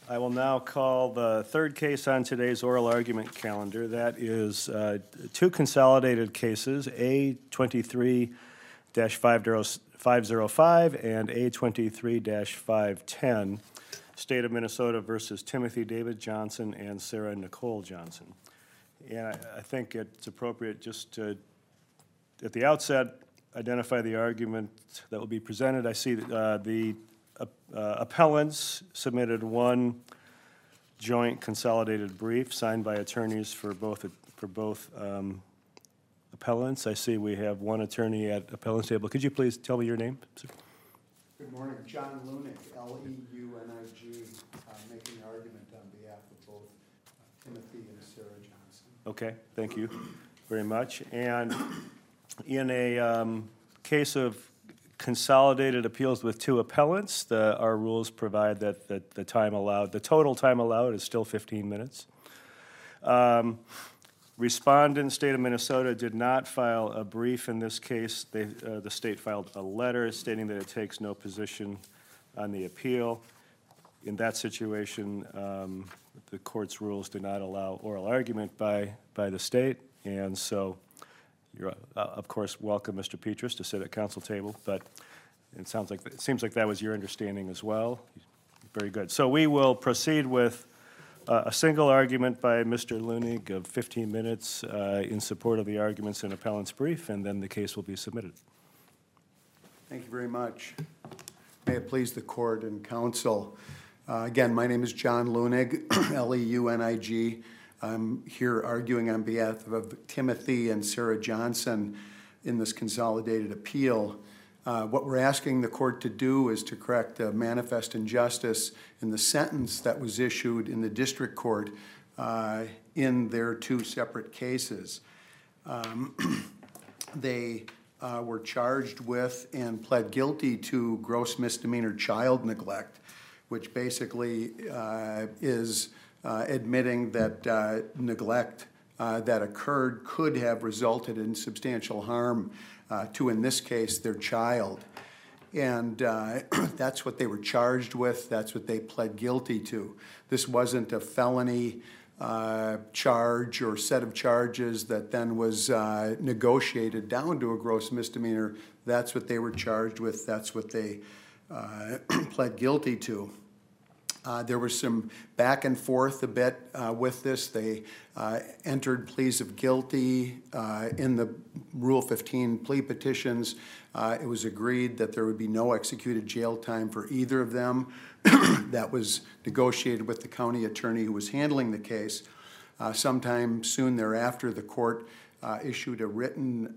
I will now call the third case on today's oral argument calendar. That is two consolidated cases, A23-505 and A23-510, State of Minnesota versus Timothy David Johnson and Sarah Nicole Johnson. And I think it's appropriate just to, at the outset, identify the argument that will be presented. I see the appellants submitted one joint consolidated brief signed by attorneys for both appellants. I see we have one attorney at appellant's table. Could you please tell me your name, sir? Good morning. John Lunig, L-E-U-N-I-G, making an argument on behalf of both Timothy and Sarah Johnson. Okay, thank you very much. And in a case of consolidated appeals with two appellants, our rules provide that the total time allowed is still 15 minutes. Respondent, State of Minnesota, did not file a brief in this case. The state filed a letter stating that it takes no position on the appeal. In that situation, the court's rules do not allow oral argument by the state, and so you're, of course, welcome, Mr. Petrus, to sit at council table, but it seems like that was your understanding as well. Very good. So we will proceed with a single argument by Mr. Lunig of 15 minutes in support of the arguments in appellant's brief, and then the case will be submitted. Thank you very much. May it please the court and counsel. Again, my name is John Lunig, L-E-U-N-I-G. I'm here arguing on behalf of Timothy and Sarah Johnson in this consolidated appeal. What we're asking the court to do is to correct a manifest injustice in the sentence that was issued in the district court in their two separate cases. They were charged with and pled guilty to gross misdemeanor child neglect, which basically is admitting that neglect that occurred could have resulted in substantial harm to, in this case, their child. And that's what they were charged with. That's what they pled guilty to. This wasn't a felony charge or set of charges that then was negotiated down to a gross misdemeanor. That's what they were charged with. That's what they pled guilty to. There was some back and forth a bit with this. They entered pleas of guilty in the Rule 15 plea petitions. It was agreed that there would be no executed jail time for either of them. That was negotiated with the county attorney who was handling the case. Sometime soon thereafter, the court issued a written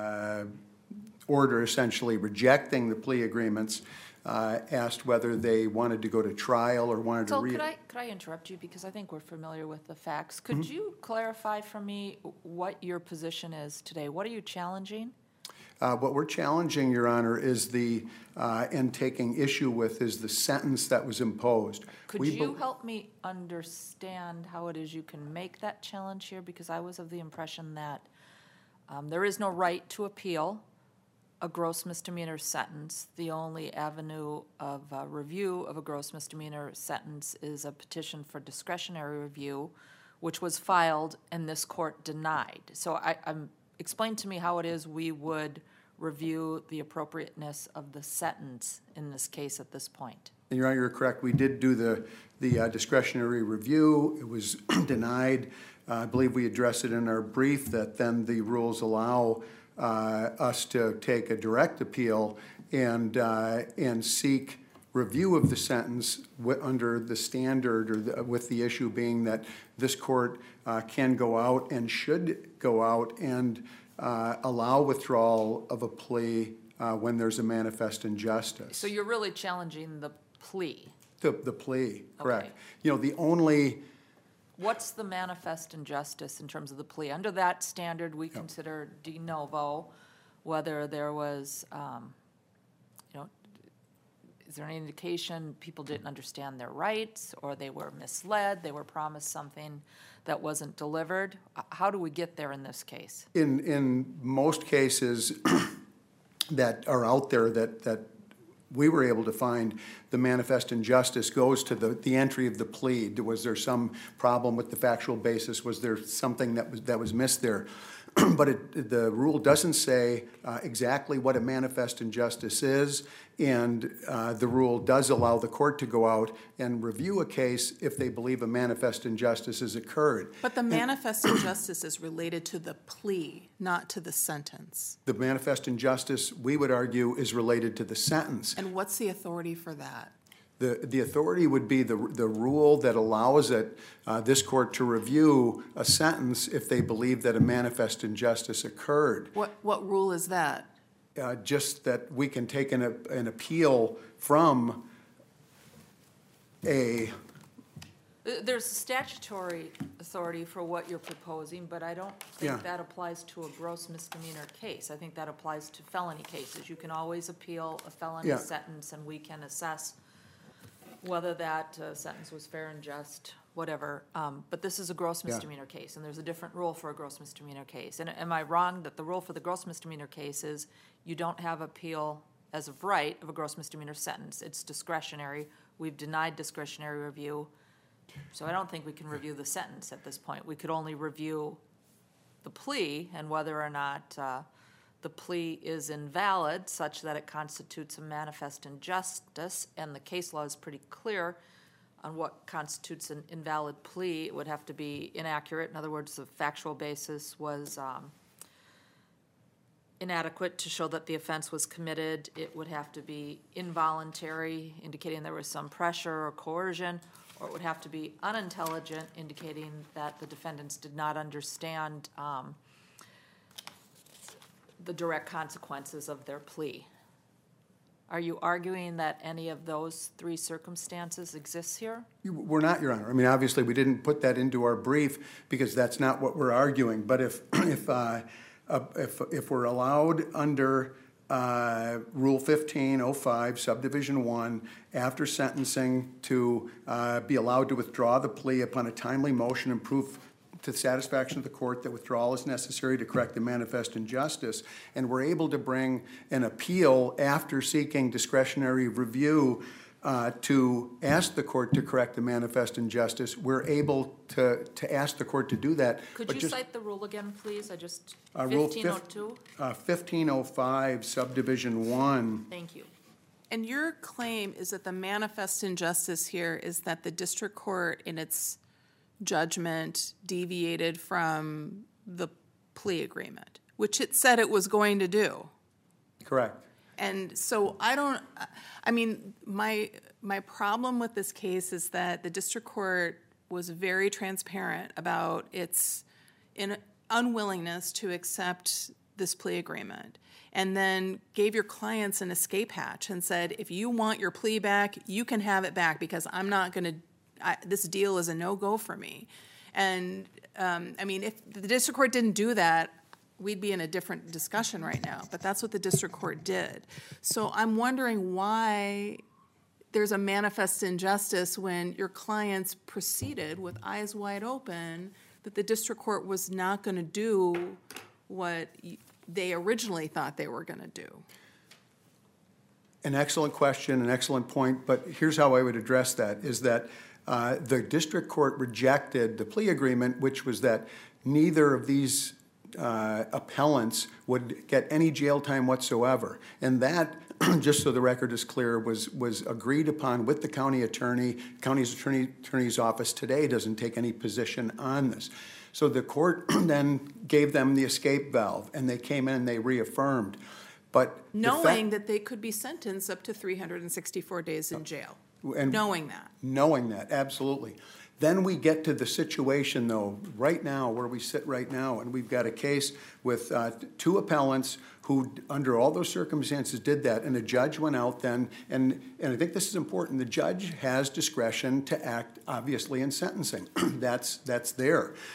order essentially rejecting the plea agreements. Asked whether they wanted to go to trial or wanted to could I interrupt you, because I think we're familiar with the facts. Could you clarify for me what your position is today? What are you challenging? What we're challenging, Your Honor, is and taking issue with is the sentence that was imposed. Could you help me understand how it is you can make that challenge here? Because I was of the impression that there is no right to appeal a gross misdemeanor sentence. The only avenue of review of a gross misdemeanor sentence is a petition for discretionary review, which was filed and this court denied. So explain to me how it is we would review the appropriateness of the sentence in this case at this point. And Your Honor, you're correct. We did do the discretionary review. It was denied. I believe we addressed it in our brief that then the rules allow us to take a direct appeal and seek review of the sentence under the standard, or with the issue being that this court can go out and should go out and allow withdrawal of a plea when there's a manifest injustice. So you're really challenging the plea? The plea, correct. Okay. You know, the only... What's the manifest injustice in terms of the plea? Under that standard, we consider de novo whether there was, is there any indication people didn't understand their rights, or they were misled, they were promised something that wasn't delivered? How do we get there in this case? In most cases that are out there that we were able to find the manifest injustice goes to the entry of the plea. Was there some problem with the factual basis? Was there something that was missed there? But the rule doesn't say exactly what a manifest injustice is, and the rule does allow the court to go out and review a case if they believe a manifest injustice has occurred. But the manifest injustice is related to the plea, not to the sentence. The manifest injustice, we would argue, is related to the sentence. And what's the authority for that? The authority would be the rule that allows this court to review a sentence if they believe that a manifest injustice occurred. What rule is that? Just that we can take an appeal from a... There's statutory authority for what you're proposing, but I don't Yeah. think that applies to a gross misdemeanor case. I think that applies to felony cases. You can always appeal a felony Yeah. sentence, and we can assess whether that sentence was fair and just, whatever. But this is a gross Yeah. misdemeanor case, and there's a different rule for a gross misdemeanor case. And am I wrong that the rule for the gross misdemeanor case is you don't have appeal as of right of a gross misdemeanor sentence? It's discretionary. We've denied discretionary review. So I don't think we can review the sentence at this point. We could only review the plea and whether or not the plea is invalid such that it constitutes a manifest injustice, and the case law is pretty clear on what constitutes an invalid plea. It would have to be inaccurate. In other words, the factual basis was inadequate to show that the offense was committed. It would have to be involuntary, indicating there was some pressure or coercion, or it would have to be unintelligent, indicating that the defendants did not understand the direct consequences of their plea. Are you arguing that any of those three circumstances exists here? We're not, Your Honor. I mean, obviously, we didn't put that into our brief because that's not what we're arguing. But if we're allowed under Rule 1505, Subdivision 1, after sentencing to be allowed to withdraw the plea upon a timely motion and proof to the satisfaction of the court that withdrawal is necessary to correct the manifest injustice, and we're able to bring an appeal after seeking discretionary review to ask the court to correct the manifest injustice, we're able to ask the court to do that. Could you cite the rule again, please? Rule 1502? 1505, Subdivision 1. Thank you. And your claim is that the manifest injustice here is that the district court in its judgment deviated from the plea agreement, which it said it was going to do. Correct. And so my problem with this case is that the district court was very transparent about its unwillingness to accept this plea agreement, and then gave your clients an escape hatch and said, if you want your plea back, you can have it back because I'm not going to, this deal is a no-go for me. And, if the district court didn't do that, we'd be in a different discussion right now, but that's what the district court did. So I'm wondering why there's a manifest injustice when your clients proceeded with eyes wide open that the district court was not going to do what they originally thought they were going to do. An excellent question, an excellent point, but here's how I would address that, is that the district court rejected the plea agreement, which was that neither of these appellants would get any jail time whatsoever. And that, just so the record is clear, was agreed upon with the county attorney. County's attorney's office today doesn't take any position on this. So the court then gave them the escape valve, and they came in and they reaffirmed. But knowing that they could be sentenced up to 364 days in jail. Knowing that, absolutely. Then we get to the situation, though, right now, where we sit right now, and we've got a case with two appellants who, under all those circumstances, did that, and a judge went out then, and I think this is important, the judge has discretion to act, obviously, in sentencing. That's there.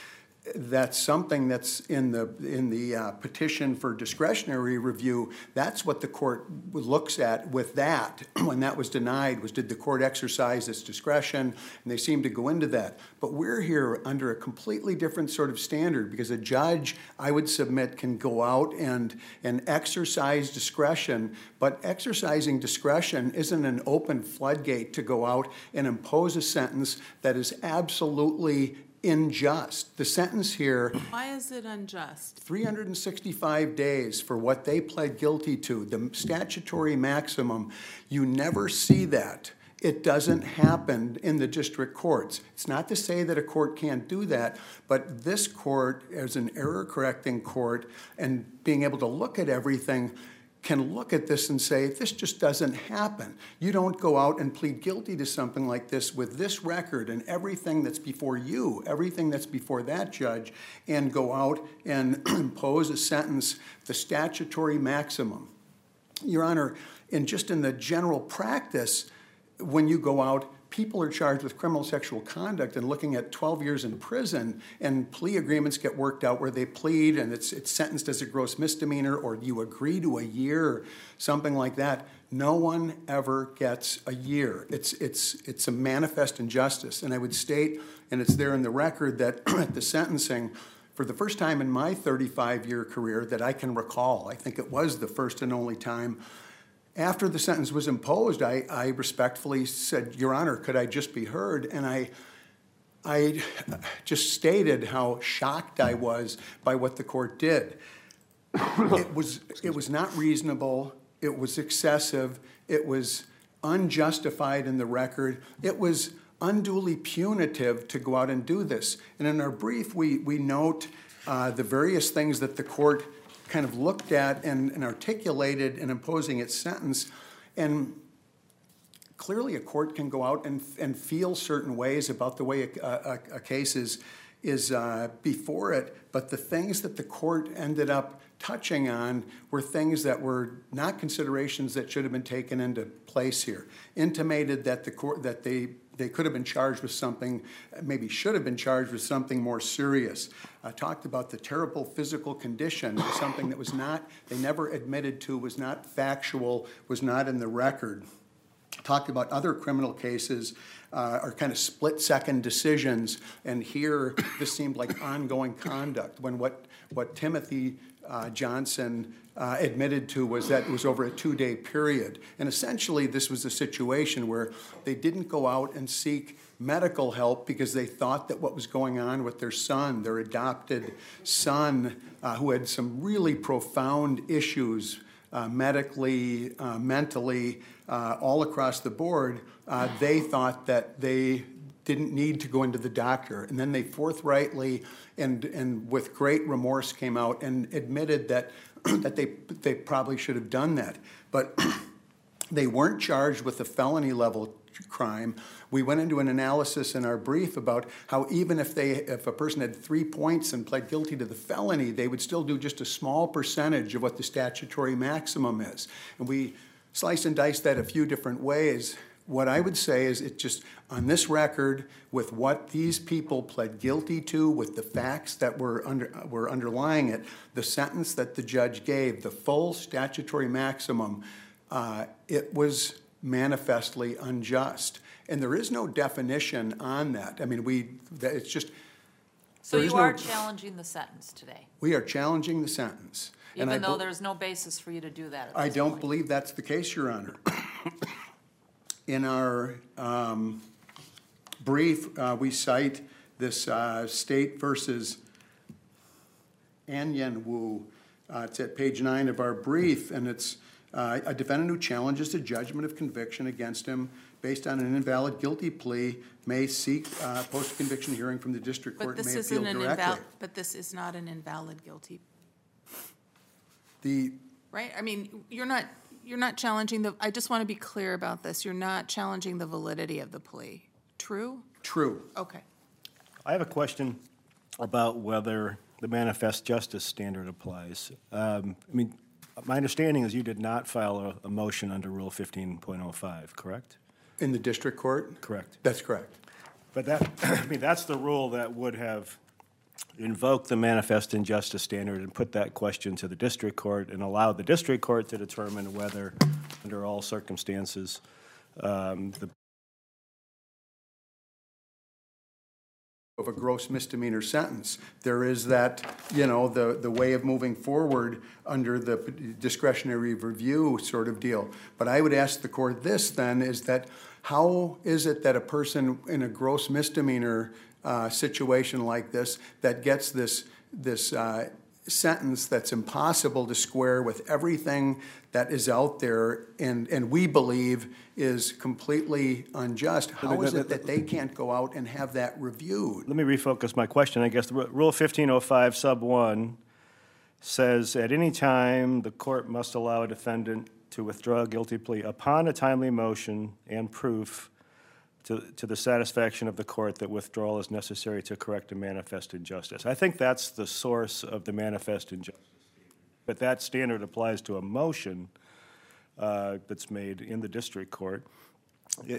that's something that's in the petition for discretionary review. That's what the court looks at with that. When that was denied, was did the court exercise its discretion? And they seem to go into that. But we're here under a completely different sort of standard, because a judge, I would submit, can go out and exercise discretion, but exercising discretion isn't an open floodgate to go out and impose a sentence that is absolutely unjust. The sentence here, Why is it unjust? 365 days for what they pled guilty to, the statutory maximum. You never see that. It doesn't happen in the district courts. It's not to say that a court can't do that, but this court, as an error-correcting court, and being able to look at everything, can look at this and say, this just doesn't happen. You don't go out and plead guilty to something like this with this record and everything that's before you, everything that's before that judge, and go out and impose a sentence, the statutory maximum. Your Honor, in the general practice, when you go out, people are charged with criminal sexual conduct and looking at 12 years in prison, and plea agreements get worked out where they plead and it's sentenced as a gross misdemeanor, or you agree to a year, something like that. No one ever gets a year. It's a manifest injustice. And I would state, and it's there in the record, that at the sentencing, for the first time in my 35-year career that I can recall, I think it was the first and only time, after the sentence was imposed, I respectfully said, Your Honor, could I just be heard? And I just stated how shocked I was by what the court did. It was not reasonable. It was excessive. It was unjustified in the record. It was unduly punitive to go out and do this. And in our brief, we note the various things that the court kind of looked at and articulated in imposing its sentence. And clearly a court can go out and feel certain ways about the way a case is before it, but the things that the court ended up touching on were things that were not considerations that should have been taken into place here. Intimated that the court, that they could have been charged with something, maybe should have been charged with something more serious. Talked about the terrible physical condition, something that was not, they never admitted to, was not factual, was not in the record. Talked about other criminal cases are kind of split-second decisions, and here this seemed like ongoing conduct, when what Timothy Johnson admitted to was that it was over a 2-day period. And essentially this was a situation where they didn't go out and seek medical help because they thought that what was going on with their son, their adopted son, who had some really profound issues medically, mentally, all across the board, they thought that they didn't need to go into the doctor. And then they forthrightly and with great remorse came out and admitted that they probably should have done that. But they weren't charged with a felony level crime. We went into an analysis in our brief about how even if a person had 3 points and pled guilty to the felony, they would still do just a small percentage of what the statutory maximum is. And we slice and dice that a few different ways. What I would say is it just, on this record, with what these people pled guilty to, with the facts that were underlying it, the sentence that the judge gave, the full statutory maximum, it was manifestly unjust. And there is no definition on that. I mean, it's just... So you are challenging the sentence today? We are challenging the sentence. Even though there's no basis for you to do that at this I don't point. believe that's the case, Your Honor. In our brief, we cite this State versus Anyanwu. It's at page 9 of our brief, and it's a defendant who challenges a judgment of conviction against him based on an invalid guilty plea may seek post-conviction hearing from the district court and may appeal directly. But this is not an invalid guilty. The Right? I mean, you're not challenging the, I just want to be clear about this. You're not challenging the validity of the plea. True? True. Okay. I have a question about whether the manifest justice standard applies. I mean, my understanding is you did not file a motion under Rule 15.05, correct? In the district court? Correct. That's correct. But that, I mean, that's the rule that would have invoke the manifest injustice standard and put that question to the district court and allow the district court to determine whether, under all circumstances, the of a gross misdemeanor sentence. There is that, you know, the way of moving forward under the discretionary review sort of deal. But I would ask the court this then, is that how is it that a person in a gross misdemeanor situation like this that gets this sentence that's impossible to square with everything that is out there and we believe is completely unjust, how is it that they can't go out and have that reviewed? Let me refocus my question. I guess the Rule 1505 sub 1 says, at any time, the court must allow a defendant to withdraw a guilty plea upon a timely motion and proof to the satisfaction of the court that withdrawal is necessary to correct a manifest injustice. I think that's the source of the manifest injustice. But that standard applies to a motion that's made in the district court. If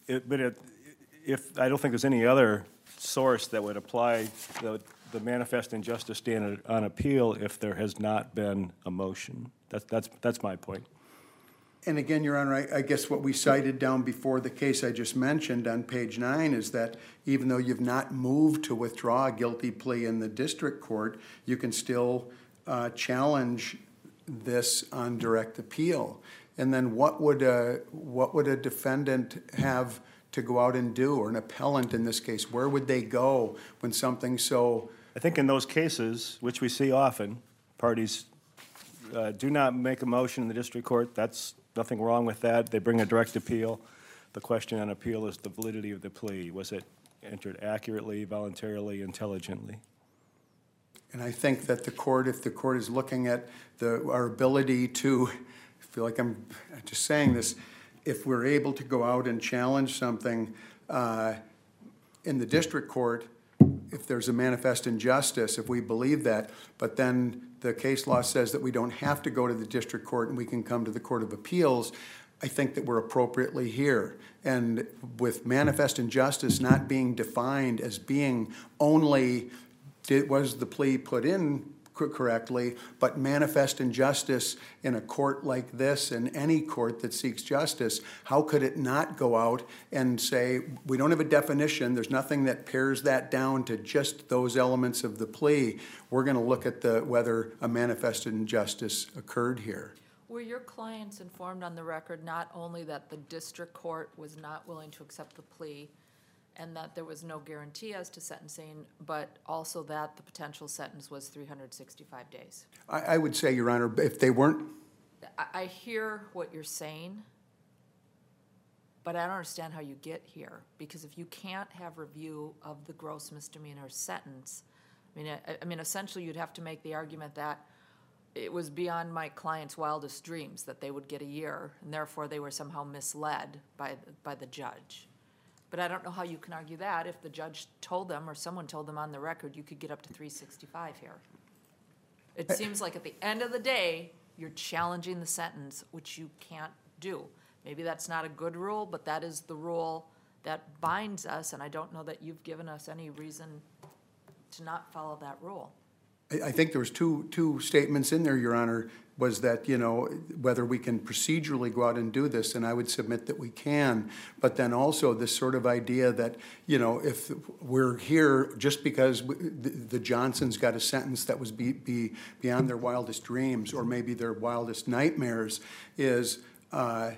I don't think there's any other source that would apply the manifest injustice standard on appeal if there has not been a motion. That's my point. And again, Your Honor, I guess what we cited down before the case I just mentioned on page 9 is that even though you've not moved to withdraw a guilty plea in the district court, you can still challenge this on direct appeal. And then what would a defendant have to go out and do, or an appellant in this case? Where would they go when something so... I think in those cases, which we see often, parties do not make a motion in the district court. That's nothing wrong with that. They bring a direct appeal. The question on appeal is the validity of the plea. Was it entered accurately, voluntarily, intelligently? And I think that the court, if the court is looking at our ability to, I feel like I'm just saying this, if we're able to go out and challenge something in the district court, if there's a manifest injustice, if we believe that, but then the case law says that we don't have to go to the district court and we can come to the Court of Appeals, I think that we're appropriately here. And with manifest injustice not being defined as being only, was the plea put in correctly, but manifest injustice in a court like this, in any court that seeks justice, how could it not go out and say, we don't have a definition, there's nothing that pares that down to just those elements of the plea. We're going to look at whether a manifest injustice occurred here. Were your clients informed on the record not only that the district court was not willing to accept the plea and that there was no guarantee as to sentencing, but also that the potential sentence was 365 days? I would say, Your Honor, if they weren't... I hear what you're saying, but I don't understand how you get here. Because if you can't have review of the gross misdemeanor sentence, I mean, essentially you'd have to make the argument that it was beyond my client's wildest dreams that they would get a year, and therefore they were somehow misled by the judge. But I don't know how you can argue that if the judge told them or someone told them on the record you could get up to 365 here. It seems like at the end of the day, you're challenging the sentence, which you can't do. Maybe that's not a good rule, but that is the rule that binds us, and I don't know that you've given us any reason to not follow that rule. I think there was two statements in there, Your Honor, was that, you know, whether we can procedurally go out and do this, and I would submit that we can, but then also this sort of idea that, you know, if we're here just because the Johnsons got a sentence that was beyond their wildest dreams or maybe their wildest nightmares, is a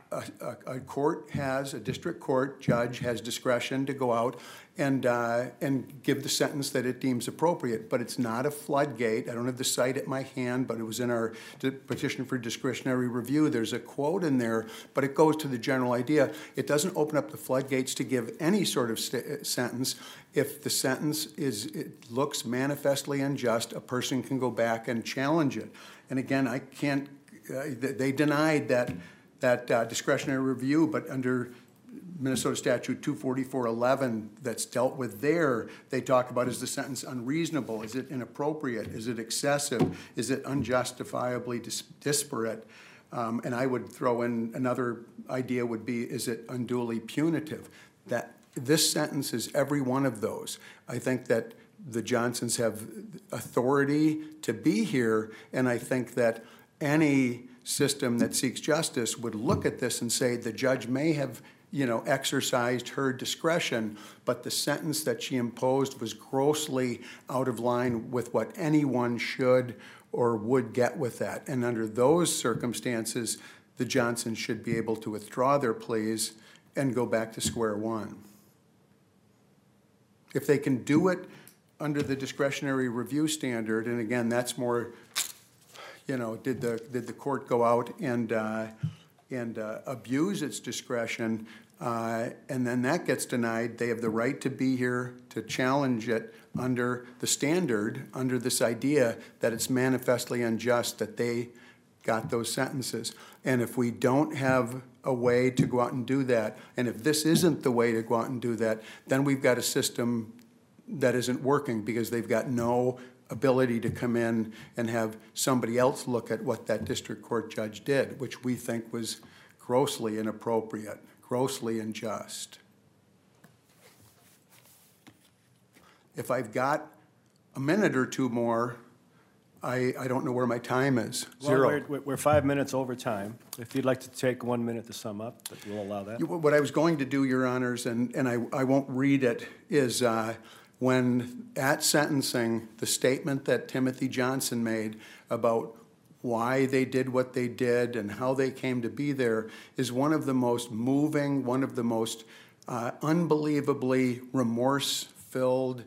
district court judge has discretion to go out and give the sentence that it deems appropriate. But it's not a floodgate. I don't have the cite at my hand, but it was in our petition for discretionary review. There's a quote in there, but it goes to the general idea. It doesn't open up the floodgates to give any sort of sentence. If the sentence looks manifestly unjust, a person can go back and challenge it. And again, I can't, they denied that discretionary review, but under Minnesota Statute 244.11 that's dealt with there, they talk about, is the sentence unreasonable? Is it inappropriate? Is it excessive? Is it unjustifiably disparate? And I would throw in another idea would be, is it unduly punitive? That this sentence is every one of those. I think that the Johnsons have authority to be here, and I think that any system that seeks justice would look at this and say the judge may have, exercised her discretion, but the sentence that she imposed was grossly out of line with what anyone should or would get with that. And under those circumstances, the Johnsons should be able to withdraw their pleas and go back to square one. If they can do it under the discretionary review standard, and again, that's more, did the court go out and abuse its discretion, and then that gets denied, they have the right to be here to challenge it under the standard, under this idea that it's manifestly unjust that they got those sentences. And if we don't have a way to go out and do that, and if this isn't the way to go out and do that, then we've got a system that isn't working because they've got no ability to come in and have somebody else look at what that district court judge did, which we think was grossly inappropriate, grossly unjust. If I've got a minute or two more, I don't know where my time is. Zero. Well, we're 5 minutes over time. If you'd like to take 1 minute to sum up, we'll allow that. What I was going to do, Your Honors, and I won't read it, is when at sentencing, the statement that Timothy Johnson made about why they did what they did and how they came to be there is one of the most moving, one of the most unbelievably remorse-filled,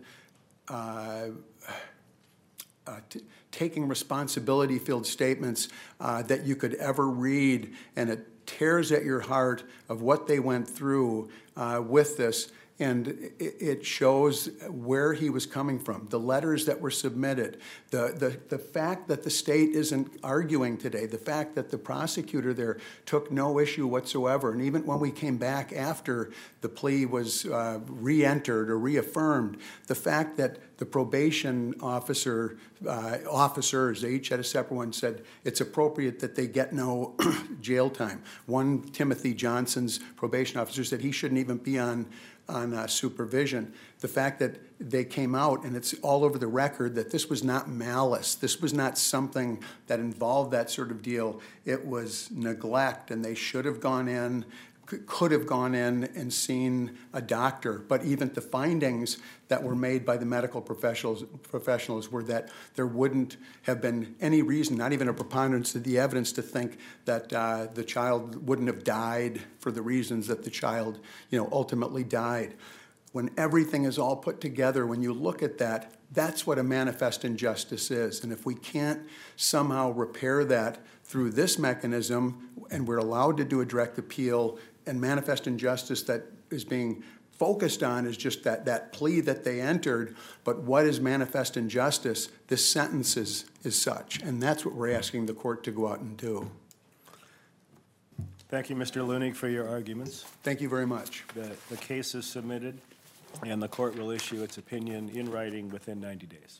taking responsibility-filled statements that you could ever read, and it tears at your heart of what they went through with this. And it shows where he was coming from, the letters that were submitted, the fact that the state isn't arguing today, the fact that the prosecutor there took no issue whatsoever. And even when we came back after the plea was re-entered or reaffirmed, the fact that the probation officers, they each had a separate one, said it's appropriate that they get no jail time. One, Timothy Johnson's probation officer, said he shouldn't even be on supervision. The fact that they came out, and it's all over the record, that this was not malice. This was not something that involved that sort of deal. It was neglect, and they should have gone in, could have gone in and seen a doctor. But even the findings that were made by the medical professionals were that there wouldn't have been any reason, not even a preponderance of the evidence, to think that the child wouldn't have died for the reasons that the child, ultimately died. When everything is all put together, when you look at that, that's what a manifest injustice is. And if we can't somehow repair that through this mechanism, and we're allowed to do a direct appeal, and manifest injustice that is being focused on is just that plea that they entered, but what is manifest injustice? This sentence is such, and that's what we're asking the court to go out and do. Thank you, Mr. Leunig, for your arguments. Thank you very much. The case is submitted, and the court will issue its opinion in writing within 90 days.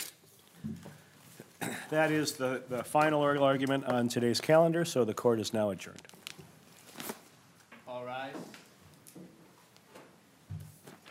That is the final oral argument on today's calendar, so the court is now adjourned. All rise.